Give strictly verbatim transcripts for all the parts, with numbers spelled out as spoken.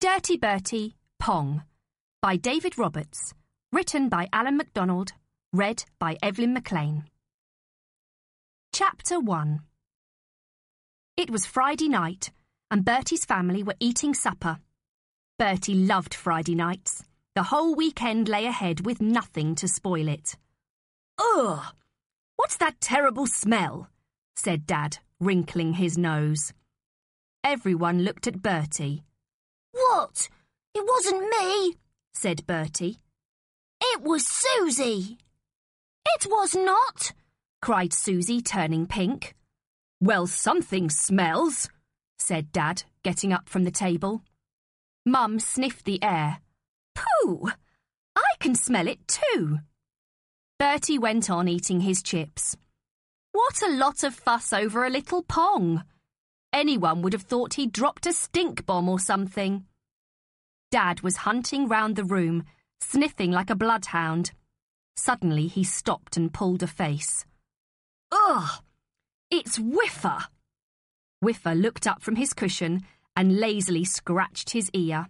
Dirty Bertie, Pong, by David Roberts, written by Alan MacDonald, read by Evelyn McLean. Chapter one. It was Friday night, and Bertie's family were eating supper. Bertie loved Friday nights. The whole weekend lay ahead with nothing to spoil it. "Ugh! What's that terrible smell?" said Dad, wrinkling his nose. Everyone looked at Bertie. "What? It wasn't me," said Bertie. "It was Susie." "It was not," cried Susie, turning pink. "Well, something smells," said Dad, getting up from the table. Mum sniffed the air. "Pooh! I can smell it too." Bertie went on eating his chips. What a lot of fuss over a little Pong! Anyone would have thought he'd dropped a stink bomb or something. Dad was hunting round the room, sniffing like a bloodhound. Suddenly he stopped and pulled a face. "Ugh! It's Whiffer!" Whiffer looked up from his cushion and lazily scratched his ear.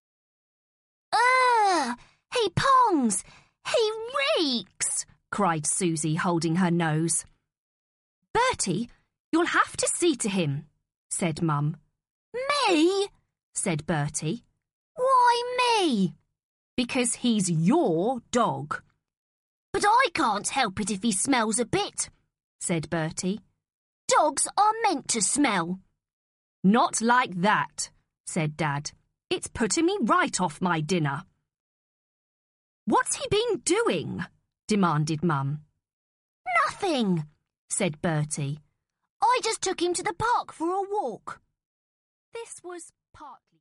"Ugh! He pongs! He reeks!" cried Susie, holding her nose. "Bertie, you'll have to see to him," said Mum. "Me?" said Bertie. "Why me?" "Because he's your dog." "But I can't help it if he smells a bit," said Bertie. "Dogs are meant to smell." "Not like that," said Dad. "It's putting me right off my dinner." "What's he been doing?" demanded Mum. "Nothing," said Bertie. "I just took him to the park for a walk." This was partly